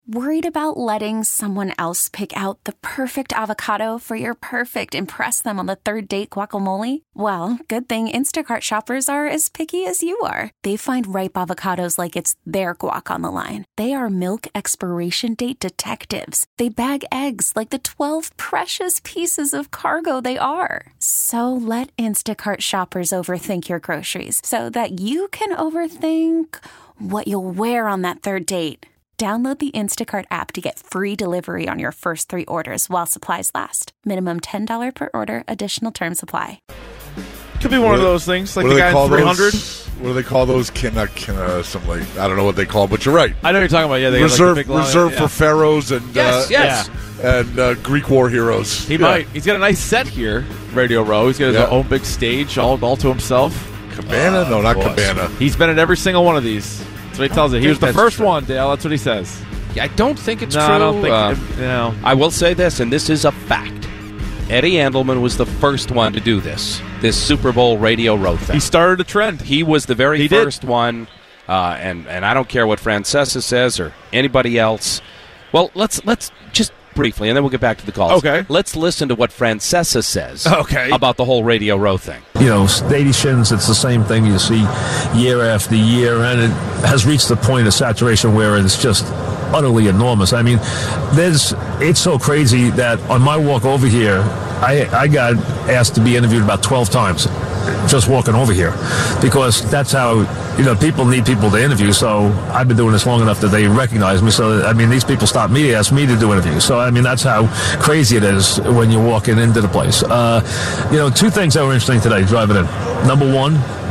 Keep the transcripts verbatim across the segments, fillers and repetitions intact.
Worried about letting someone else pick out the perfect avocado for your perfect impress them on the third date guacamole? Well, good thing Instacart shoppers are as picky as you are. They find ripe avocados like it's their guac on the line. They are milk expiration date detectives. They bag eggs like the twelve precious pieces of cargo they are. So let Instacart shoppers overthink your groceries so that you can overthink what you'll wear on that third date. Download the Instacart app to get free delivery on your first three orders while supplies last. Minimum ten dollars per order. Additional terms apply. Could be one what of those things, like the guy in three hundred. What do they call those? Kin, uh, kin, uh, something like, I don't know what they call them, but you're right. I know what you're talking about. Yeah, they reserve, got like the big reserve line, for yeah. pharaohs and Yes, uh, yes. and uh, Greek war heroes. He yeah. might. He's got a nice set here, Radio Row. He's got his Yeah. own big stage, all all to himself. Cabana? Uh, no, not boys. Cabana. He's been at every single one of these. That's what he tells it. He was the that's first true. one, Dale. That's what he says. I don't think it's no, true. I don't think. Uh, you know. I will say this, and this is a fact. Eddie Andelman was the first one to do this, this Super Bowl Radio Row thing. He started a trend. He was the very He first did. one, uh, and and I don't care what Francesa says or anybody else. Well, let's let's just briefly, and then we'll get back to the calls. Okay. Let's listen to what Francesa says Okay. about the whole Radio Row thing. You know, stations, it's the same thing you see year after year, and it has reached the point of saturation where it's just utterly enormous. I mean, there's it's so crazy that on my walk over here, I, I got asked to be interviewed about twelve times just walking over here, because that's how, you know, people need people to interview. So I've been doing this long enough that they recognize me. So, I mean, these people stop me to ask me to do interviews. So, I mean, that's how crazy it is when you're walking into the place. Uh, you know, two things that were interesting today driving in. Number one,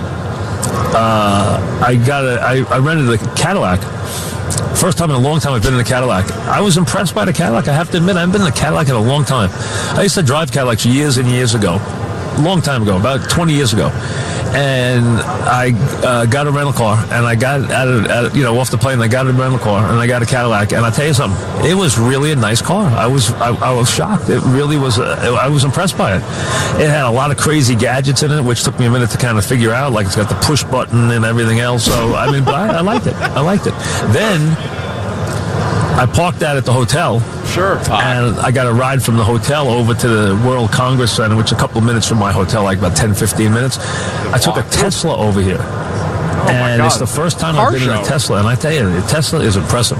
uh, I got a, I, I rented a Cadillac. First time in a long time I've been in a Cadillac. I was impressed by the Cadillac. I have to admit, I haven't been in a Cadillac in a long time. I used to drive Cadillacs years and years ago. A long time ago, about twenty years ago. And I uh, got a rental car, and I got out of, out of, you know, off the plane, I got a rental car, and I got a Cadillac. And I tell you something, it was really a nice car. I was I, I was shocked. It really was, uh, I was impressed by it. It had a lot of crazy gadgets in it, which took me a minute to kind of figure out, like it's got the push button and everything else. So, I mean, but I, I liked it. I liked it. Then I parked that at the hotel. Sure. And I got a ride from the hotel over to the World Congress Center, which is a couple of minutes from my hotel, like about ten, fifteen minutes. I took a Tesla over here. Oh and my it's God. the first time Car I've been show. in a Tesla. And I tell you, the Tesla is impressive.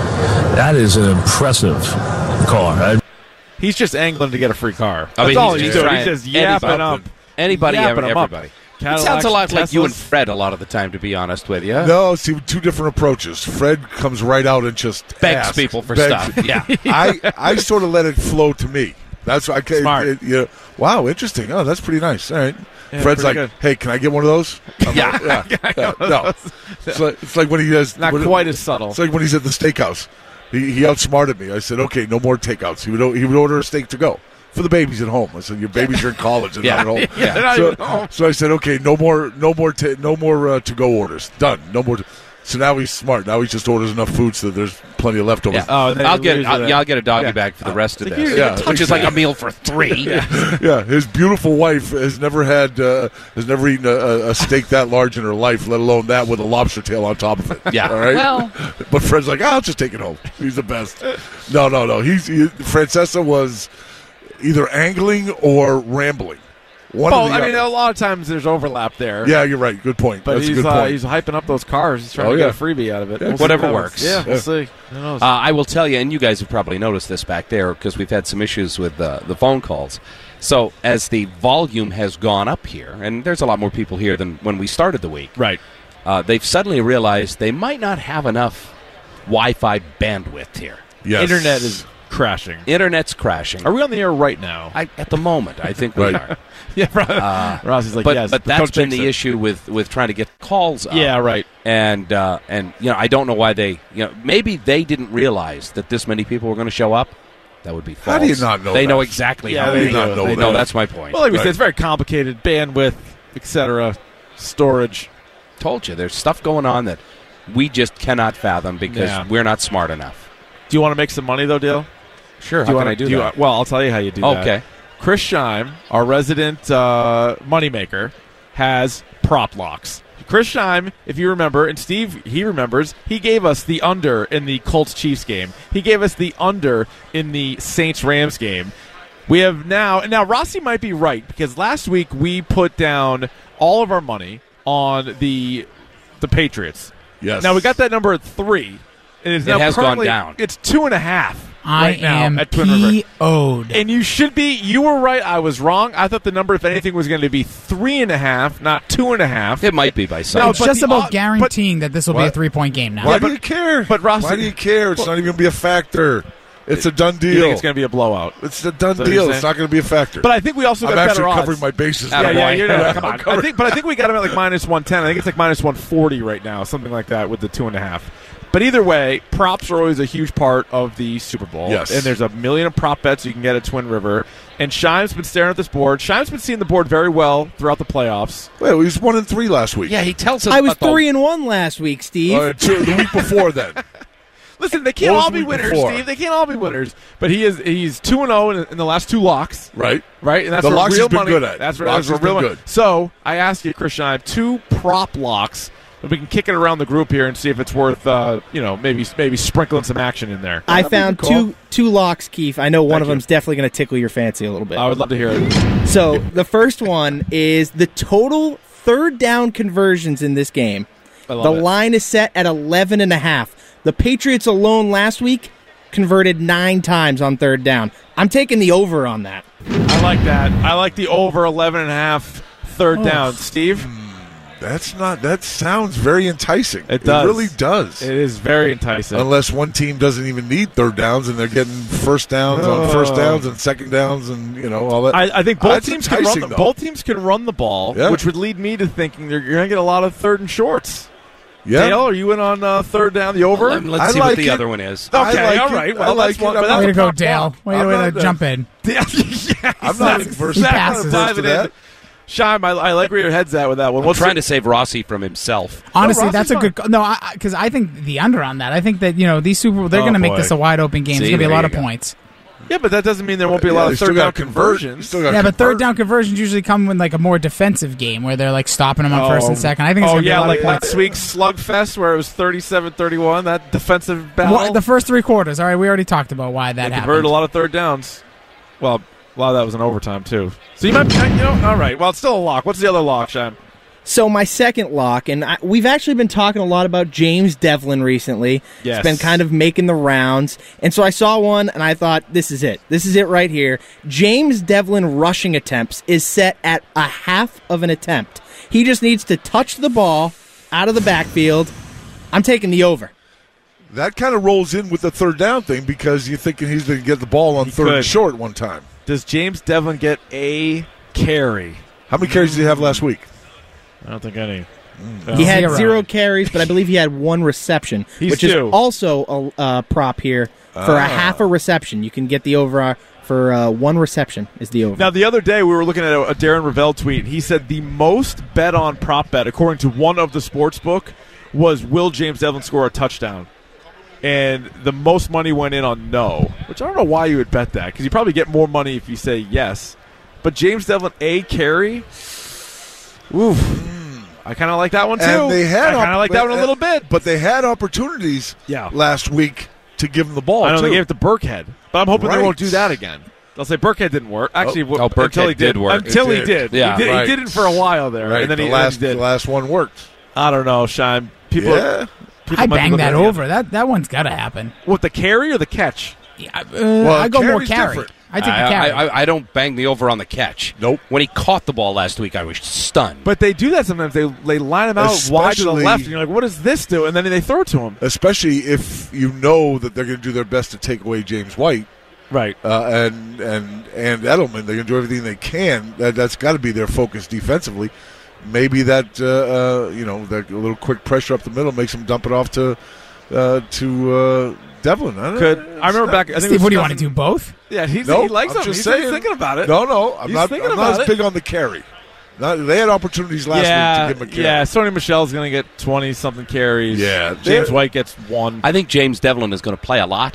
That is an impressive car. I, He's just angling to get a free car. That's I mean, all he's he's just doing. He's trying just yapping anybody- up. Anybody, Yapping ever, him up. everybody. It Cadillacs, sounds a lot like you and Teslas. Fred a lot of the time, to be honest with you. No, see, two different approaches. Fred comes right out and just Begs asks, people for begs. stuff. Yeah. I, I sort of let it flow to me. That's I can. Smart. It, you know, wow, interesting. Oh, that's pretty nice. All right. Yeah, Fred's like, pretty good. hey, can I get one of those? I'm Yeah. like, yeah, yeah, no. It's like, it's like when he does. Not when- quite as subtle. It's like when he's at the steakhouse. He, he outsmarted me. I said, okay, no more takeouts. He would he would order a steak to go for the babies at home. I said, your babies are in college and Yeah. not at home. Yeah, they're not so, even home. so I said, okay, no more, no more, ta no more uh, to go orders. Done. No more. To so now he's smart. Now he just orders enough food so that there's plenty of leftovers. Yeah. Oh, and then I'll he get leaves I'll, it yeah, at- I'll get a doggy Yeah. bag for the rest of Like, this. you- Yeah. Which is like a meal for three. Yeah, his beautiful wife has never had, uh, has never eaten a, a steak that large in her life, let alone that with a lobster tail on top of it. Yeah. all right. Well- but Fred's like, I'll just take it home. He's the best. No, no, no. He's he, Francesa was either angling or rambling. One Well, of the I mean, other. a lot of times there's overlap there. Yeah, you're right. Good point. But That's a he's good uh, point. he's hyping up those cars. He's trying Oh, to yeah. get a freebie out of it. Yeah, We'll see whatever what works. happens. Yeah, we'll Yeah. see. Who knows? Uh, I will tell you, and you guys have probably noticed this back there because we've had some issues with uh, the phone calls. So as the volume has gone up here, and there's a lot more people here than when we started the week, right. uh, they've suddenly realized they might not have enough Wi-Fi bandwidth here. Yes. Internet is crashing. Internet's crashing. Are we on the air right now? I, at the moment, I think we Right. are. yeah, Ross, Uh, Ross is like, but yes. but don't that's been jinx the it. issue with, with trying to get calls up. Yeah, right. And uh, and you know, I don't know why they, you know, maybe they didn't realize that this many people were going to show up. That would be false. How do you not know They that? know exactly Yeah, how they many. do. Not know They that. know that's my point. Well, like we Right. said, it's very complicated. Bandwidth, et cetera, storage. Told you, there's stuff going on that we just cannot fathom because Yeah. we're not smart enough. Do you want to make some money, though, Dale? Sure, Do how you can wanna, I do, you- that? well, I'll tell you how you do that. Okay. Chris Scheim, our resident uh, moneymaker, has prop locks. Chris Scheim, if you remember, and Steve, he remembers, he gave us the under in the Colts-Chiefs game. He gave us the under in the Saints-Rams game. We have now, and now Rossi might be right, because last week we put down all of our money on the the Patriots. Yes. Now we got that number at three. And it's It now has gone currently- down. It's two and a half I right now am at Twin River. P O'd. And you should be. You were right. I was wrong. I thought the number, if anything, was going to be three and a half, not two and a half. It might be by some. No, It's but just the about odd- guaranteeing that this will be a What? three-point game now. Why but- do you care? but Rossi- Why do you care? It's not even going to be a factor. It's a done You deal. think it's going to be a blowout? It's a done Is that what you're deal. saying? It's not going to be a factor. But I think we also I'm got actually better odds. covering my bases. Yeah, now. yeah, you're Yeah, come I'm on. I covering- think, but I think we got him at like minus one ten. I think it's like minus one forty right now, something like that, with the two and a half. But either way, props are always a huge part of the Super Bowl. Yes. And there's a million of prop bets you can get at Twin River. And Scheim's been staring at this board. Scheim's been seeing the board very well throughout the playoffs. Wait, he was one and three last week. Yeah, he tells us I was about the- three and one last week, Steve. Uh, two, the week before then. Listen, they can't What was all the be week winners, before? Steve. They can't all be winners. But he is he's two and zero in the last two locks. Right. Right, and that's The where locks real he's been money. good at. That's where, Locks that's where he's real been money. good. So I asked you, Chris Scheim, two prop locks, and we can kick it around the group here and see if it's worth, uh, you know, maybe maybe sprinkling some action in there. I that'd be a found good call. two two locks, Keith. I know one Thank of you. them's definitely going to tickle your fancy a little bit. I would love to hear it. So the first one is the total third down conversions in this game. I The love it. line is set at eleven and a half. The Patriots alone last week converted nine times on third down. I'm taking the over on that. I like that. I like the over eleven and a half third Oh. down. Steve, That's not. That sounds very enticing. It does. really does. it is very enticing. Unless one team doesn't even need third downs and they're getting first downs on first downs and second downs and you know all that. I, I think both That's teams can run. enticing, The, though. both teams can run the ball, Yeah. which would lead me to thinking they're, you're going to get a lot of third and shorts. yeah. Dale, are you in on uh, third down, the over? Let- Let's I see like what the it. other one is. I Okay, like all it. right. I Well, like that's it. one- I'm but not- Way to go, prop Dale. lock. Way I'm to, way not- to jump in. Yeah, yes, I'm not that's first- exactly passes. what I'm First to diving in. that. Shime, I, I like where your head's at with that one. I'm What's trying the- to save Rossi from himself. Honestly, Rossi's that's a fine. good. No, because I, I think the under on that. I think that you know these Super Bowl, they're Oh, going to make boy. this a wide open game. See, There's going to be a there lot you of go. points. Yeah, but that doesn't mean there won't be a Yeah, lot they of still third down gotta convert. You conversions. still gotta Yeah, but third convert. down conversions usually come in like a more defensive game where they're like stopping them on first and Oh. second. I think it's oh going to yeah, be a lot like of points. last week's slugfest where it was thirty-seven thirty-one. That defensive battle. Well, the first three quarters. All right, we already talked about why that they happened. converted a lot of third downs. Well, a lot of that was in overtime too. So you might, be, you know, all right. Well, it's still a lock. What's the other lock, Shime? So my second lock, and I, we've actually been talking a lot about James Devlin recently. Yes. It's been kind of making the rounds. And so I saw one, and I thought, this is it. This is it right here. James Devlin rushing attempts is set at a half of an attempt. He just needs to touch the ball out of the backfield. I'm taking the over. That kind of rolls in with the third down thing because you're thinking he's going to get the ball on He third could. and short one time. Does James Devlin get a carry? How many carries did he have last week? I don't think any. He had Zero. zero carries, but I believe he had one reception, He's which due. is also a uh, prop here for Ah. a half a reception. You can get the over uh, for uh, one reception is the over. Now, the other day we were looking at a, a Darren Ravel tweet. He said the most bet on prop bet, according to one of the sports book, was will James Devlin score a touchdown? And the most money went in on no, which I don't know why you would bet that because you probably get more money if you say yes. But James Devlin a carry, oof. I kind of like that one too. And they had I kind of op- like that one a little bit. But they had opportunities Yeah. last week to give him the ball, I know too. they gave it to Burkhead, but I'm hoping Right. they won't do that again. They'll say Burkhead didn't work. Actually, Oh. w- Oh, Burkhead until he did, did work. Until It he did. did. Yeah, he, did right. he did it for a while there, right, and then the, he, last, then he the did. last one worked. I don't know, Shime. People, Yeah. people I might be bang looking that at it. over. That that one's got to happen. What, the carry or the catch? Yeah, uh, I go more carry's carry. different. I take the I, carry. I, I, I don't bang the over on the catch. Nope. When he caught the ball last week, I was stunned. But they do that sometimes. They they line him out wide to the Especially- left, and you're like, what does this do? And then they throw it to him. Especially if you know that they're going to do their best to take away James White Right. uh, and and and Edelman. They're going to do everything they can. That, that's got to be their focus defensively. Maybe that uh, uh, you know that a little quick pressure up the middle makes them dump it off to uh, to uh, Devlin. I don't Could know. I remember back? I think it Steve, was what do you want to two do? Both? thousand Yeah, he's, Nope, he likes I'm him. just He's, saying. he's thinking about it. No, no, I'm He's not. thinking I'm about not as it. big on the carry. Not, they had opportunities last yeah, week to give him a carry. yeah. Sony Michelle's going to get twenty something carries. Yeah, James they're- White gets one. I think James Devlin is going to play a lot,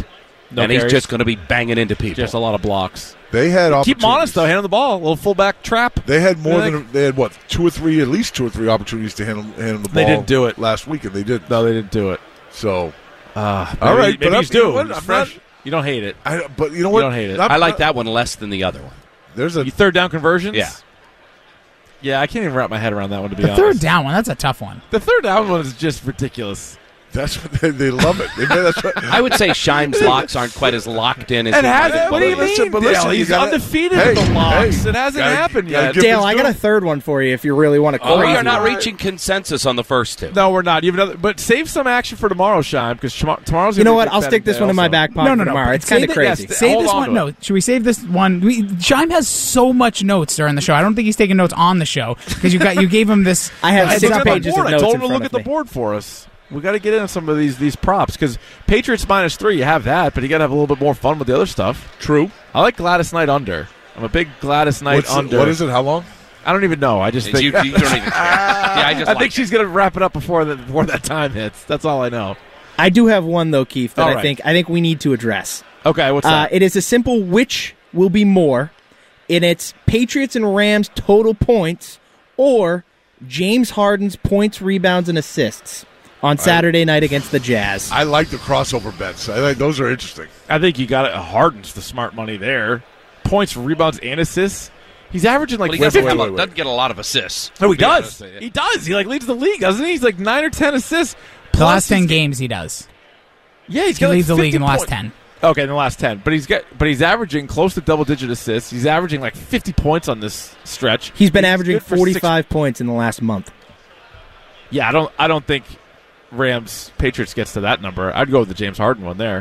No and he's carries. just going to be banging into people. Just a lot of blocks. They had Keep him honest, though. Hand him the ball. A little fullback trap. They had more They than they had what two or three, at least two or three opportunities to hand him, hand him the ball. They didn't do it last week, and they did. No, they didn't do it. So, uh, all maybe, right, maybe but he's I'm, you know due. what? He's I'm fresh. not- You don't hate it. I, but you know what? You don't hate it. Not- I like not- that one less than the other one. There's a You third down conversions. Yeah. Yeah, I can't even wrap my head around that one, to be The honest. third down one, that's a tough one. The third down one is just ridiculous. That's what they, they love it. They, that's what, I would say Shime's locks aren't quite as locked in as It they might hasn't. have What do you been. listen, mean, but Dale? listen, you He's gotta- undefeated hey, with the locks. hey, it hasn't gotta- happened gotta yet. give Dale, his I got due. a third one for you if you really want to. Oh, we crazy are not one. reaching consensus on the first two. No, we're not. You have another, but save some action for tomorrow, Shime, because tomorrow's. You know gonna what? be a I'll big stick betting this day one in my also. back pocket No, no, no. tomorrow. but It's kind of save it- crazy. yes, Save Hold this on one. to No, it. should we save this one? We, Shime has so much notes during the show. I don't think he's taking notes on the show because you got you gave him this. I have I six looked at the pages board. of I notes told in him to front look of at the me. board for us. We got to get into some of these these props because Patriots minus three. You have that, but you got to have a little bit more fun with the other stuff. true. I like Gladys Knight under. I'm a big Gladys Knight What's it- under. what is it? How long? I don't even know. I just You, think you don't even care. Yeah, I just I like think it. she's gonna wrap it up before the, before that time hits. That's all I know. I do have one though, Keith, that All I right. think I think we need to address. Okay, what's Uh, that? it is a simple which will be more, and it's Patriots and Rams total points or James Harden's points, rebounds, and assists on Saturday night against the Jazz. I like the crossover bets. I think those are interesting. I think you got it. Harden's the smart money there. Points, rebounds, and assists. He's averaging like But he doesn't, fifty. have a- doesn't get a lot of assists. No, he To be honest does. with you. He does. He like leads the league, doesn't he? He's like nine or ten assists. The Plus last ten he's- games he does. Yeah, he's He got like leads the league fifty in the last point- ten. Okay, in the last ten, but he's got, but he's averaging close to double digit assists. He's averaging like fifty points on this stretch. He's been averaging good for six- forty-five points in the last month. Yeah, I don't, I don't think Rams Patriots gets to that number. I'd go with the James Harden one there.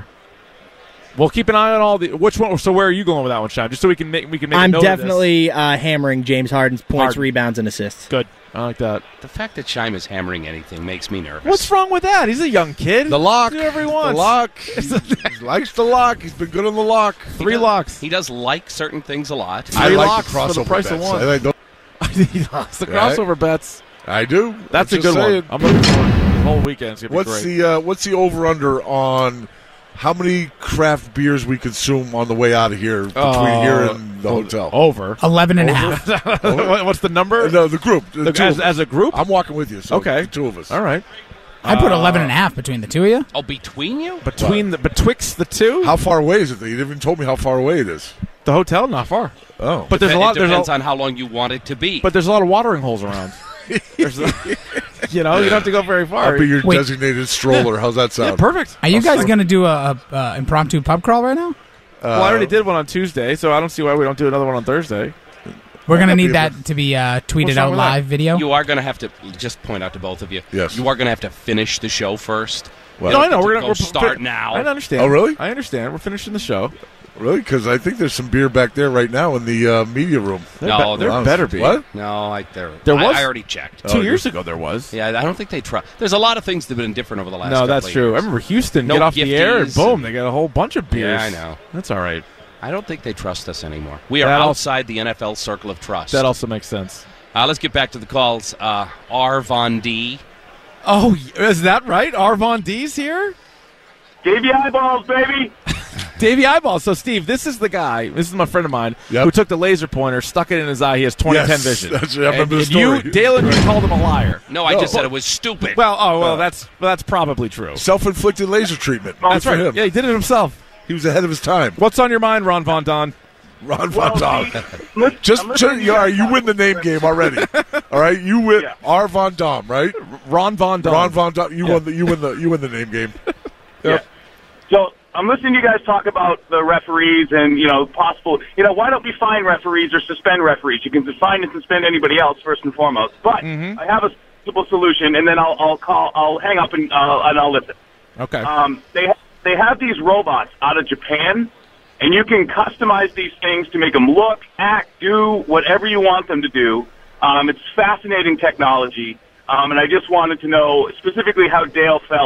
We'll keep an eye on all the. Which one? So where are you going with that one, Sean? Just so we can make we can make. I'm a note definitely uh, hammering James Harden's points, Harden. rebounds, and assists. of this. Good. I like that. The fact that Shime is hammering anything makes me nervous. What's wrong with that? He's a young kid. The lock. Do whatever he wants. The lock. He likes the lock. He's been good on the lock. He Three does- locks. He does like certain things a lot. I Three like locks the for the crossover price of bets. one. I, think he lost the Right. crossover bets. I do. That's I'm a just good saying. one. I'm looking forward to the whole weekend. It's gonna What's be great. the uh, what's the over under on how many craft beers we consume on the way out of here between Oh, here and the hotel? Over. Eleven and a half. What- What's the number? Uh, no, the group. The The- two as, of us. as a group? I'm walking with you. So Okay. the two of us. All right. I put eleven and a half between the two of you. Oh, between you? Between the betwixt the two, How far away is it? You didn't even told me how far away it is. the hotel not far. Oh, But there's a lot. It There's depends a, on how long you want it to be. but there's a lot of watering holes around. There's a- you know, you don't have to go very far. I'll be your Wait. designated stroller. How's that yeah, sound? perfect. Are you I'll guys start- going to do a, a, a impromptu pub crawl right now? Well, I already did one on Tuesday, so I don't see why we don't do another one on Thursday. We're going to that'd need be that to be uh, tweeted What's wrong out with that? live video. you are going to have to just point out to both of you. Yes. You are going to have to finish the show first. Well, no, I know. to We're gonna go we're start fin- now. I understand. Oh, really? I understand. We're finishing the show. Really? Because I think there's some beer back there right now in the uh, media room. There, No, be- there Wow. better be. What? No, I there. There I, was- I already checked. Two Oh, years ago, there was. Yeah, I don't think they trust. There's a lot of things that have been different over the last. No, couple that's of true. years. I remember Houston No get off the air and gifties boom, and- they got a whole bunch of beers. Yeah, I know. That's all right. I don't think they trust us anymore. We are That al- outside the N F L circle of trust. That also makes sense. Uh, let's get back to the calls. Uh, R. Von D. Oh, is that right? Arvon D's here? Gave you eyeballs, baby. Davey Eyeballs. So, Steve, this is the guy. This is my friend of mine Yep. who took the laser pointer, stuck it in his eye. He has twenty ten Yes, vision. that's- I remember and, the and you, story. Dale, and you called him a liar. No, I No. just said it was stupid. Well, oh well, Uh, that's well, that's probably true. Self-inflicted laser treatment. That's Good for right. him. Yeah, he did it himself. He was ahead of his time. What's on your mind, Ron Von Don? Ron Von Dom. Listen, Just, I'm just listening to you, all right, guys you talk win the name game already. All right, you win. Yeah. R. Von Dom, right? Ron Von Don. Ron Von Dom. You Yeah. won the. You win the. You win the name game. Yeah. So I'm listening to you guys talk about the referees and, you know, possible, you know, why don't we fine referees or suspend referees? You can fine and suspend anybody else first and foremost. But Mm-hmm. I have a simple solution, and then I'll, I'll call, I'll hang up and, uh, and I'll listen. Okay. Um, they they have these robots out of Japan, and you can customize these things to make them look, act, do whatever you want them to do. Um, it's fascinating technology, um, and I just wanted to know specifically how Dale felt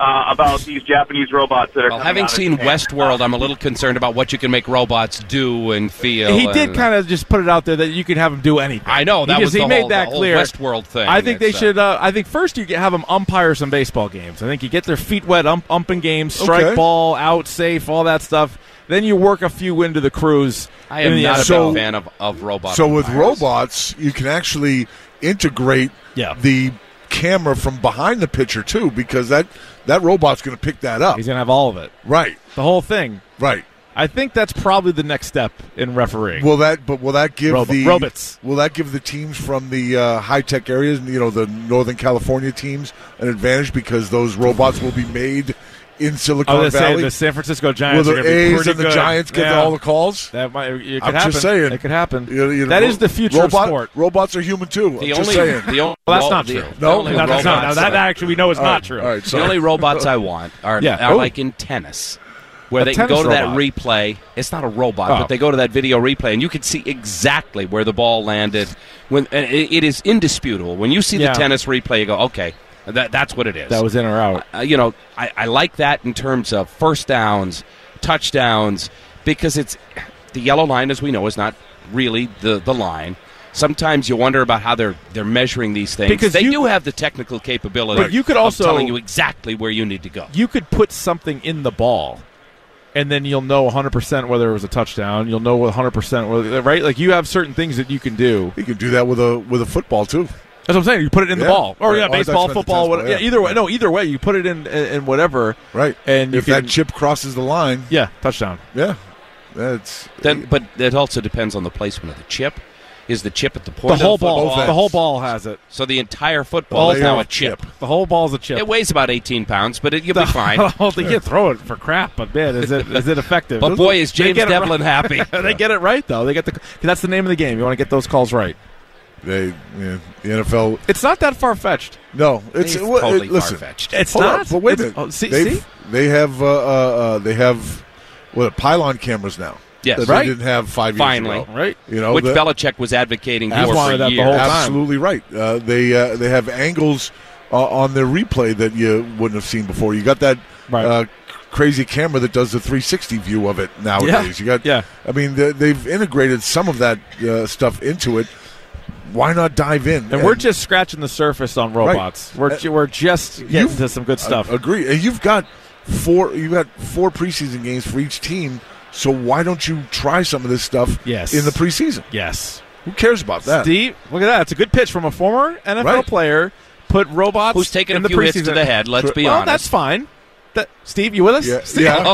uh, about these Japanese robots that are Well, coming having out of seen Japan. Westworld, I'm a little concerned about what you can make robots do and feel. He did and- kind of just put it out there that you can have them do anything. I know that he was just, the he made whole, that the whole clear. Westworld thing. I think they It's, uh, should. Uh, I think first you have them umpire some baseball games. I think you get their feet wet, ump, umping games, strike Okay. ball, out, safe, all that stuff. Then you work a few into the crews. I am in the not a N F L. big fan of, of robots. So with robots, you can actually integrate Yeah. the camera from behind the pitcher too, because that that robot's going to pick that up. He's gonna have all of it, Right, the whole thing. right. I think that's probably the next step in refereeing. Will that? But will that give Robo- the robots. Will that give the teams from the uh, high tech areas, you know, the Northern California teams, an advantage because those robots will be made in I Silicon was gonna say Valley? the San Francisco Will Giants the are gonna be A's pretty and the good. Giants get Yeah. all the calls? That might. It could I'm happen. just saying. It could happen. You know, you know, that ro- is the future robot, of sport. Robots are human too. The I'm only, just saying. the only, Well, that's ro- not the- true. the No? only No, that's not. Now, robots that I- actually we know is All not right, true. all right, The sorry. only robots I want are, Yeah. are Oh. like in tennis, where A they can tennis go to that robot. replay. It's not a robot, Oh. but they go to that video replay, and you can see exactly where the ball landed. When and it, it is indisputable. When you see Yeah. the tennis replay, you go, okay, that, that's what it is. That was in or out. Uh, you know, I, I like that in terms of first downs, touchdowns, because it's the yellow line, as we know, is not really the, the line. Sometimes you wonder about how they're they're measuring these things. Because they you- do have the technical capability But you could of also- telling you exactly where you need to go. You could put something in the ball, and then you'll know one hundred percent whether it was a touchdown. You'll know one hundred percent whether, right? Like you have certain things that you can do. You can do that with a with a football too. That's what I'm saying. You put it in the Yeah. ball, or Right. yeah, Oh, I thought you baseball, meant the football, tennis whatever. ball, Yeah, yeah. either way. Yeah. No, either way, you put it in in, in whatever. Right. And you if can, that chip crosses the line, yeah, touchdown. yeah, that's Then, but it also depends on the placement of the chip. Is the chip at the point The whole of the ball, football? the whole ball has it. So the entire football The is whole now a chip. chip. The whole ball's a chip. It weighs about eighteen pounds, but it, you'll be fine. Well, they can't throw it for crap, but man, is it is it effective? But boy, is They James get it Devlin right. happy. They get it right though. They get the 'cause that's the name of the game. You want to get those calls right. they yeah, the N F L. It's not that far fetched. No, it's, It's well, totally it- listen. far-fetched. It's Hold not. on, but wait a It's- minute. oh, see, They've- see? They have uh, uh, uh, they have what pylon cameras now. Yes. that Right. they didn't have five years Finally. ago. Right. You know, Which the- Belichick was advocating He's for wanted for that the years. whole time. absolutely right. Uh, they uh, they have angles uh, on their replay that you wouldn't have seen before. You got that Right. uh, crazy camera that does the three sixty view of it nowadays. You got, Yeah. I mean, they, they've integrated some of that uh, stuff into it. Why not dive in? And we're just scratching the surface on robots. We're Uh, ju- we're just getting you've- to some good stuff. I agree. And you've got four. You got four preseason games for each team. So why don't you try some of this stuff Yes. in the preseason? yes. Who cares about that? Steve, look at that. It's a good pitch from a former N F L Right. player. Put robots Who's taken in a the few hits preseason. to the head, let's be well, honest. that's fine. That, Steve, you with us? Yeah. Steve? yeah.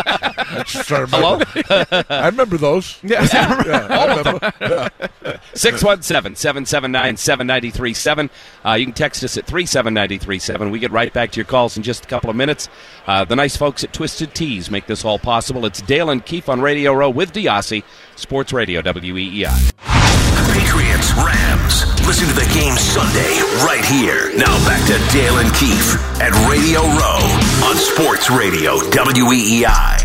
I'm just trying to remember. I remember those. Yeah. Yeah, I remember. six one seven, seven seven nine, seven nine three seven. Uh, you can text us at three seven nine three seven. We get right back to your calls in just a couple of minutes. Uh, the nice folks at Twisted Teas make this all possible. It's Dale and Keefe on Radio Row with Diassi, Sports Radio, W E E I. Patriots, Rams. Listen to the game Sunday right here. Now back to Dale and Keefe at Radio Row on Sports Radio, W E E I.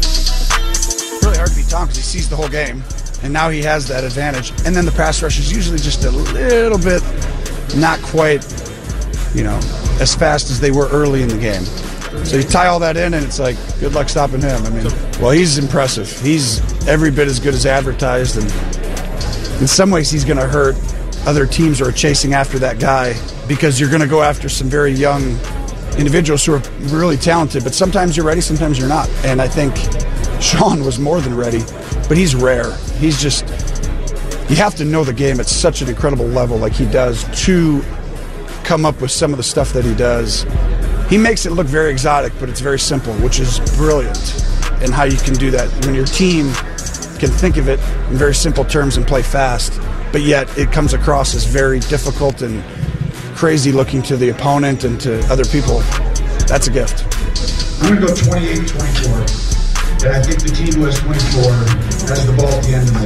It's really hard to beat Tom because he sees the whole game, and now he has that advantage. And then the pass rush is usually just a little bit not quite, you know, as fast as they were early in the game. So you tie all that in, and it's like, good luck stopping him. I mean, well, he's impressive. He's every bit as good as advertised, and in some ways he's going to hurt other teams who are chasing after that guy because you're going to go after some very young individuals who are really talented, but sometimes you're ready, sometimes you're not. And I think Sean was more than ready, but he's rare. He's just, you have to know the game at such an incredible level like he does to come up with some of the stuff that he does. He makes it look very exotic, but it's very simple, which is brilliant in how you can do that. When your team can think of it in very simple terms and play fast, but yet it comes across as very difficult and crazy looking to the opponent and to other people. That's a gift. I'm going to go twenty-eight twenty-four. And I think the team who has twenty-four has the ball at the end and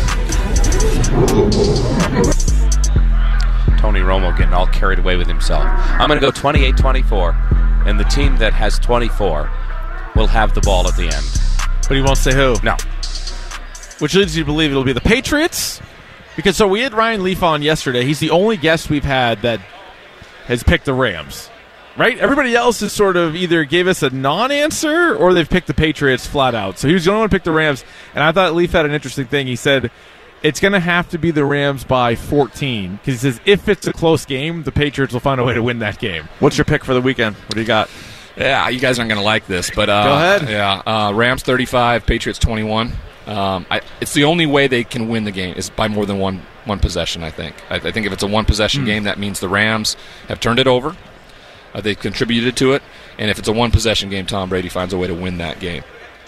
they don't score. Tony Romo getting all carried away with himself. I'm going to go twenty-eight twenty-four, and the team that has twenty-four will have the ball at the end. But he won't say who. No. Which leads you to believe it'll be the Patriots. Because so we had Ryan Leaf on yesterday. He's the only guest we've had that has picked the Rams. right? Everybody else has sort of either gave us a non-answer or they've picked the Patriots flat out. So he was the only one to pick the Rams, and I thought Leaf had an interesting thing. He said it's going to have to be the Rams by fourteen because he says if it's a close game, the Patriots will find a way to win that game. What's your pick for the weekend? What do you got? Yeah, you guys aren't going to like this, but uh, go ahead. Yeah, uh, Rams thirty-five, Patriots twenty-one. Um, I, it's the only way they can win the game is by more than one one possession. I think. I, I think if it's a one possession mm. game, that means the Rams have turned it over. Uh, they've contributed to it, and if it's a one possession game, Tom Brady finds a way to win that game.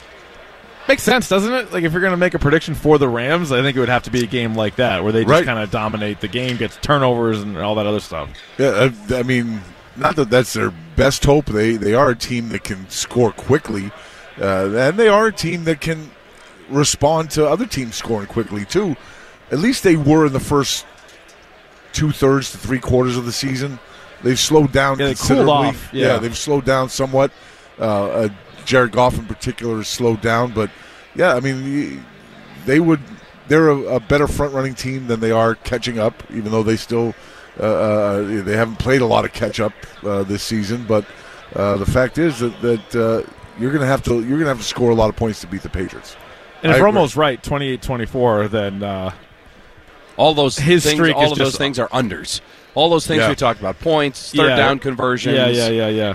Makes sense, doesn't it? Like if you're going to make a prediction for the Rams, I think it would have to be a game like that where they just right. kind of dominate the game, gets turnovers and all that other stuff. Yeah, I, I mean, not that that's their best hope. They they are a team that can score quickly, uh, and they are a team that can respond to other teams scoring quickly too. At least they were in the first two thirds to three quarters of the season. They've slowed down yeah, they considerably. cooled off. Yeah. yeah, they've slowed down somewhat. Uh, uh, Jared Goff in particular has slowed down, but yeah, I mean, they would. They're a, a better front running team than they are catching up, even though they still uh, uh, they haven't played a lot of catch up uh, this season. But uh, the fact is that, that uh, you're going to have to you're going to have to score a lot of points to beat the Patriots. And if I Romo's agree. right, twenty-eight twenty-four, then uh, all those his things, streak all is of just, those things are unders. All those things yeah. we talked about, points, third yeah. down conversions. Yeah, yeah, yeah, yeah.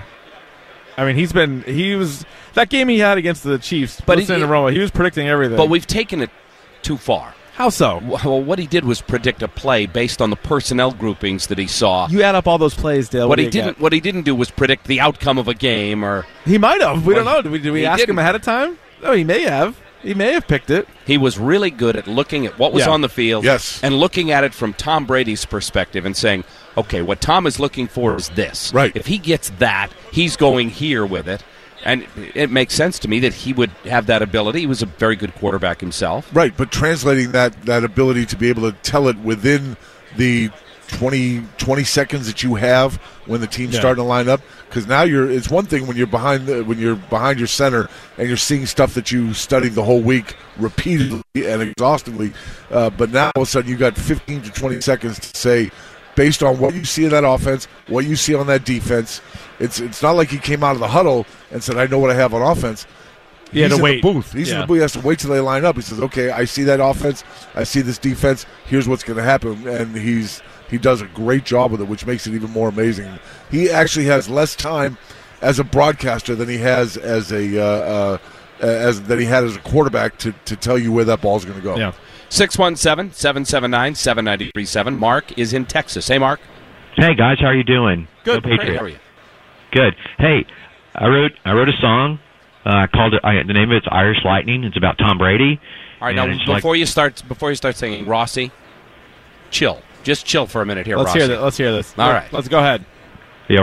I mean, he's been he was that game he had against the Chiefs. But listen to Romo, he was predicting everything. But we've taken it too far. How so? Well, what he did was predict a play based on the personnel groupings that he saw. You add up all those plays, Dale. What, what he didn't, get? what he didn't do was predict the outcome of a game, or he might have. We don't know. Did we, did we ask didn't. him ahead of time? No, he may have. He may have picked it. He was really good at looking at what was yeah. on the field, yes. and looking at it from Tom Brady's perspective and saying, "Okay, what Tom is looking for is this. Right. If he gets that, he's going here with it." And it makes sense to me that he would have that ability. He was a very good quarterback himself. Right, but translating that, that ability to be able to tell it within the twenty, twenty seconds that you have when the team's yeah. starting to line up, because now you're it's one thing when you're behind the, when you're behind your center and you're seeing stuff that you studied the whole week repeatedly and exhaustively, uh, but now all of a sudden you got fifteen to twenty seconds to say, based on what you see in that offense, what you see on that defense. It's it's not like he came out of the huddle and said, I know what I have on offense. He had He's to in wait. the booth. He's yeah. in the booth. He has to wait till they line up. He says, okay, I see that offense. I see this defense. Here's what's going to happen. And he's he does a great job with it, which makes it even more amazing. He actually has less time as a broadcaster than he has as a uh, uh, as than he had as a quarterback to, to tell you where that ball's going to go. Yeah. six one seven, seven seven nine, seven nine three seven. Mark is in Texas. Hey, Mark. Hey, guys. How are you doing? Good. Go Patriots. How are you? Good. Hey, I wrote I wrote a song. Uh, I called it. I, the name of it's Irish Lightning. It's about Tom Brady. All right. Now, before like, you start, before you start singing, Rossi, chill. Just chill for a minute here, let's Rossi. Hear this. Let's hear this. All right. Let's go ahead. Yeah.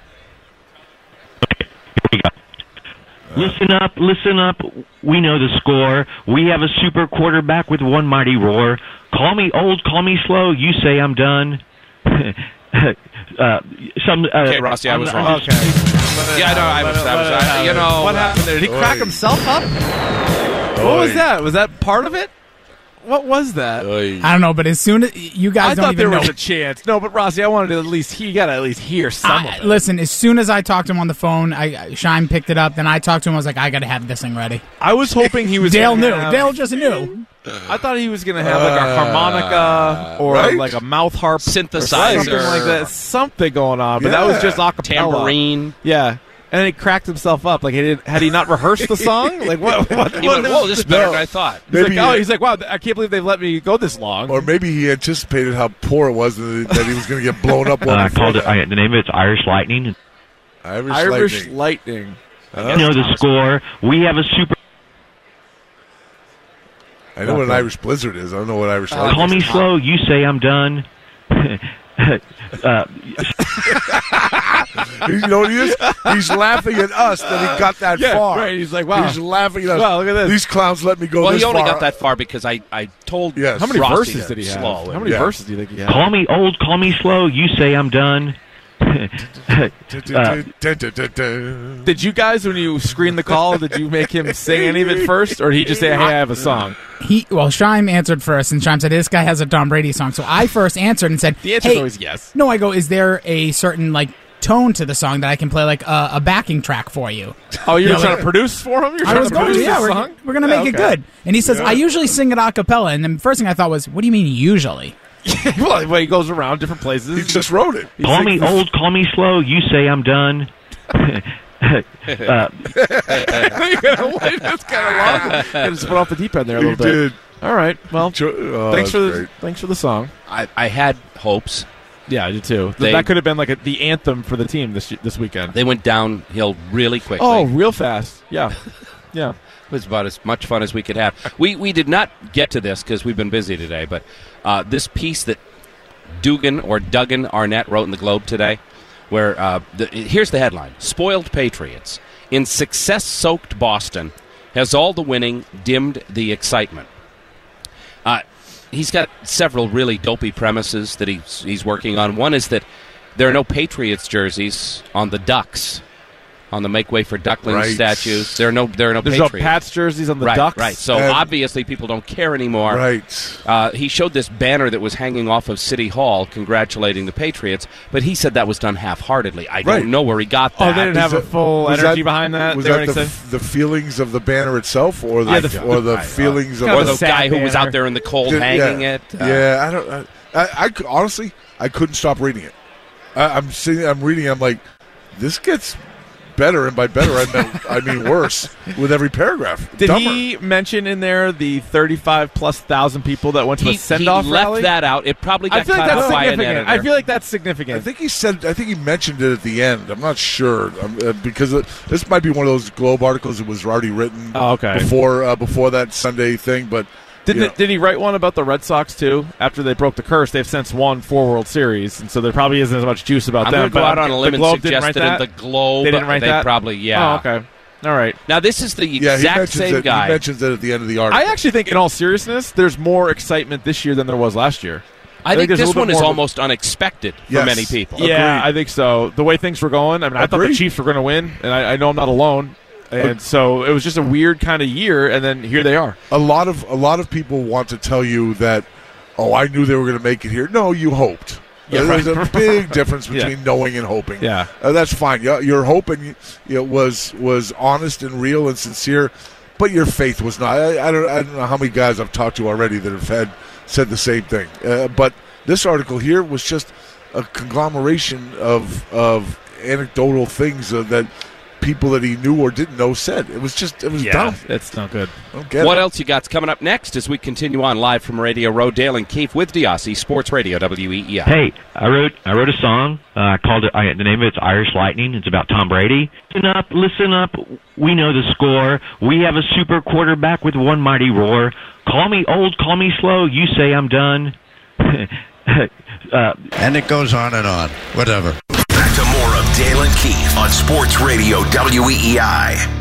Okay, here we go. Uh, listen up, listen up. We know the score. We have a super quarterback with one mighty roar. Call me old, call me slow. You say I'm done. uh, some. Uh, okay, Rossi, I was wrong. Okay. Yeah, no, I was. I was. I, you know, what happened there? Did he crack himself up? Oy. What was that? Was that part of it? What was that? I don't know, but as soon as you guys I don't thought even there know. was a chance. No, but Rossi, I wanted to at least he got to at least hear some I, of it. Listen, as soon as I talked to him on the phone, I Shine picked it up. Then I talked to him. I was like, I got to have this thing ready. I was hoping he was. Dale knew. Have, Dale just knew. I thought he was going to have like a harmonica or right? like a mouth harp synthesizer, or something like that, something going on. But yeah. that was just a cappella. Tambourine. Yeah. And then he cracked himself up. Like, he did, had he not rehearsed the song? Like, what? what, He what went, whoa, this is better than I thought. He's like, Maybe oh, he- he's like, wow, I can't believe they've let me go this long. Or maybe he anticipated how poor it was and that he was going to get blown up. uh, I called it. I, the name of it's Irish Lightning. Irish, Irish Lightning. Lightning. Uh, You know the score. We have a super. I know what an Irish Blizzard is. I don't know what Irish Lightning Call me is. slow. You say I'm done. uh, You know what he is? He's laughing at us that he got that Yeah, far. right. He's like, wow. He's laughing at us. Wow, look at this. These clowns let me go Well, this he only far. got that far because I, I told Yes. How many Rossi verses to did he have? slow. How many Yeah. verses do you think he had? call me old. Call me slow. You say I'm done. uh, Did you guys, when you screened the call, did you make him sing any of it first, or did he just say, hey, I have a song? He well, Shime answered first, and Shime said, "This guy has a Tom Brady song." So I first answered and said, The answer's hey, always yes. No, I go, is there a certain like tone to the song that I can play like a, a backing track for you. Oh, you're You know, trying like- to produce for him? You're I trying was to going to, produce yeah. the We're, song? we're going to Yeah, make it okay. good. And he says, Yeah. I usually sing it a cappella. And the first thing I thought was, what do you mean usually? well, well, he goes around different places. He just wrote it. Call me old, call me slow. You say I'm done. uh, You're gonna wait this kind of long. Gotta just put off the deep end there a He little bit. did. All right. Well, Oh, thanks that's for the great. thanks for the song. I, I had hopes. Yeah, I did too. They- that could have been like a, the anthem for the team this this weekend. They went downhill really quickly. Oh, real fast. Yeah, yeah. It was about as much fun as we could have. We we did not get to this because we've been busy today, but uh, this piece that Dugan or Duggan Arnett wrote in the Globe today, where uh, the, here's the headline: Spoiled Patriots in success-soaked Boston has all the winning dimmed the excitement. Uh, he's got several really dopey premises that he's he's working on. One is that there are no Patriots jerseys on the Ducks. On the Make Way for Ducklings Right. statues, there are no there are no There's Patriots. no Pats jerseys on the right, Ducks. Right, so And- obviously people don't care anymore. Right. Uh, he showed this banner that was hanging off of City Hall congratulating the Patriots, but he said that was done half-heartedly. I Right. don't know where he got that. Oh, they didn't have a full Was energy that- behind that. Was They were that the, excited? f- the feelings of the banner itself, or the, Yeah, the- or the I- feelings kind of or of the a sad guy who was banner. out there in the cold Yeah, hanging yeah. it. Uh, Yeah, I don't. I, I, I cou- honestly, I couldn't stop reading it. I, I'm sitting, I'm reading. I'm like, this gets better, and by better, I mean, I mean worse with every paragraph. Did Dumber. he mention in there the thirty-five plus thousand people that went to He, a send-off he left rally? that out. It probably got I feel like cut that's off by an significant. editor. I feel like that's significant. I think he said. I think he mentioned it at the end. I'm not sure um, uh, because it, this might be one of those Globe articles that was already written Oh, okay. before uh, before that Sunday thing. But Didn't you it, did he write one about the Red Sox too? After they broke the curse, they've since won four World Series, and so there probably isn't as much juice about I'm them. going to go but out on a the limb and Globe didn't suggest write that in that the Globe. They didn't write they that. probably, yeah. Oh, okay. All right. Now, this is the yeah, he exact mentions same it, guy. He mentions it at the end of the article. I actually think, in all seriousness, there's more excitement this year than there was last year. I think there's a this little one bit is more- almost unexpected for Yes. many people. Yeah, Agreed. I think so. The way things were going, I mean, I thought the Agreed. Chiefs were going to win, and I, I know I'm not alone. And Ag- so it was just a weird kind of year, and then here they are. a lot of a lot of people want to tell you that. Oh, I knew they were going to make it here. No, you hoped. Yeah, There's right. a big difference Yeah. between knowing and hoping. Yeah. Uh, that's fine. Your, your hope and you know, was was honest and real and sincere, but your faith was not. I, I don't. I don't know how many guys I've talked to already that have had said the same thing. Uh, but this article here was just a conglomeration of of anecdotal things uh, that people that he knew or didn't know said. It was just. It was dumb. It's not good. I don't get What it. else you got's coming up next as we continue on live from Radio Row? Dale and Keefe with Diossi, Sports Radio, W E E I. Hey, I wrote I wrote a song. Uh, I called it. I, the name of it's Irish Lightning. It's about Tom Brady. Listen up, listen up. We know the score. We have a super quarterback with one mighty roar. Call me old, call me slow. You say I'm done. uh, And it goes on and on. Whatever. Back to more of Dale and Keefe on Sports Radio W E E I.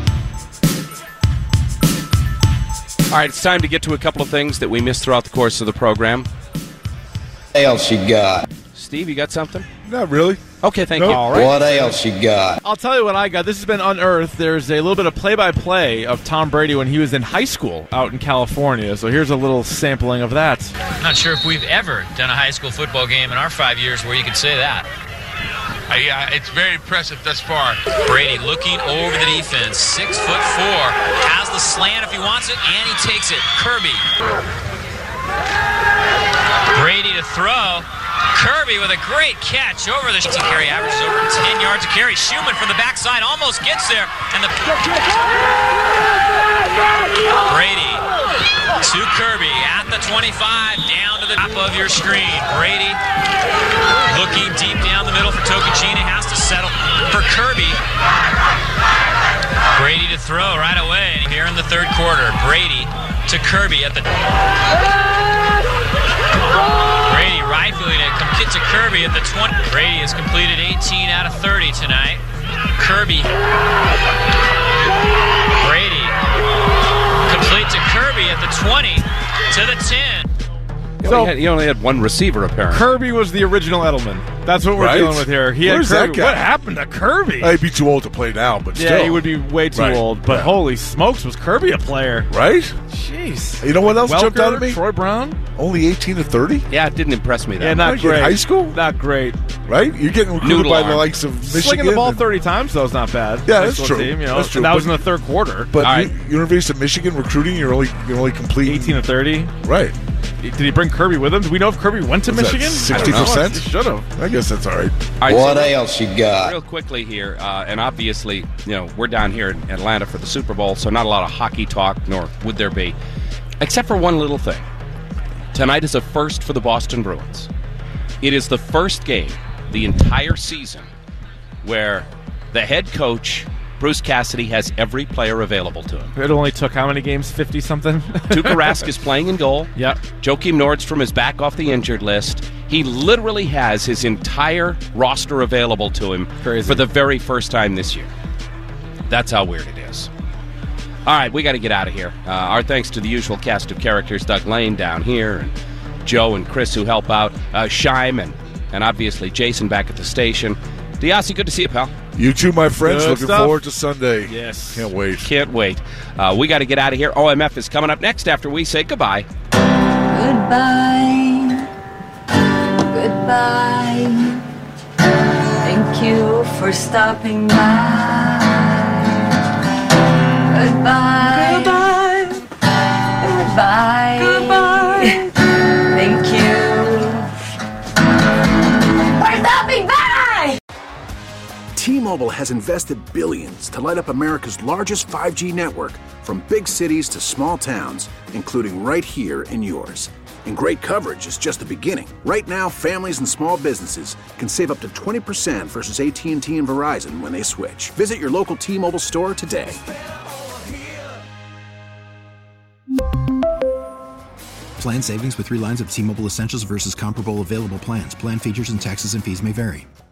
All right, it's time to get to a couple of things that we missed throughout the course of the program. What else you got? Steve, you got something? Not really. Okay, thank Nope. you. All right. What else you got? I'll tell you what I got. This has been unearthed. There's a little bit of play-by-play of Tom Brady when he was in high school out in California. So here's a little sampling of that. Not sure if we've ever done a high school football game in our five years where you could say that. Uh, yeah, it's very impressive thus far. Brady looking over the defense, six foot four, has the slant if he wants it, and he takes it. Kirby. Brady to throw. Kirby with a great catch over the carry, averages over ten yards a carry. Schumann from the backside almost gets there, and the Brady to Kirby at the twenty-five, down to the top of your screen. Brady looking deep down the middle for Tocachina, has to settle for Kirby. Brady to throw right away here in the third quarter. Brady to Kirby at the Brady rifling it, complete to Kirby at the twenty. Brady has completed eighteen out of thirty tonight. Kirby. Brady complete to Kirby at the twenty to the ten. He only, had, he only had one receiver, apparently. Kirby was the original Edelman. That's what we're Right? dealing with here. He Where's had that Kirby. guy? What happened to Kirby? He'd be too old to play now, but yeah, still. he would be way too Right. old. But Yeah. holy smokes, was Kirby a player? Right? Jeez. You know what else Welker, jumped out at me? Troy Brown? Only eighteen to thirty? Yeah, it didn't impress me that Yeah, much. not Like in great. high school? Not great. Right? You're getting recruited Noodle by arm. the likes of Michigan. Slinging the ball and- thirty times, though, is not bad. Yeah, High that's school true. Team, you know, That's true. That was But- in the third quarter. But All right. U- University of Michigan recruiting, you're only you're only complete eighteen to thirty. Right. Did he bring Kirby with him? Do we know if Kirby went to What's that, Michigan? sixty percent? He should have. I guess that's all right. All right, What so else you got? real quickly here, uh, and obviously, you know, we're down here in Atlanta for the Super Bowl, so not a lot of hockey talk, nor would there be, except for one little thing. Tonight is a first for the Boston Bruins. It is the first game the entire season where the head coach, Bruce Cassidy, has every player available to him. It only took how many games? fifty-something? Tuukka Rask is playing in goal. Yep. Joakim Nordstrom is back off the injured list. He literally has his entire roster available to him Crazy. for the very first time this year. That's how weird it is. All right, we got to get out of here. Uh, our thanks to the usual cast of characters, Doug Lane down here, and Joe and Chris who help out, uh, Scheim, and, and obviously Jason back at the station. Diasi, good to see you, pal. You too, my friends. Good Looking stuff. forward to Sunday. Yes. Can't wait. Can't wait. Uh, we got to get out of here. O M F is coming up next after we say goodbye. Goodbye. Goodbye. Thank you for stopping by. Goodbye. Goodbye. Goodbye. Goodbye. Thank you for stopping by. T-Mobile has invested billions to light up America's largest five G network, from big cities to small towns, including right here in yours. And great coverage is just the beginning. Right now, families and small businesses can save up to twenty percent versus A T and T and Verizon when they switch. Visit your local T-Mobile store today. Plan savings with three lines of T-Mobile Essentials versus comparable available plans. Plan features and taxes and fees may vary.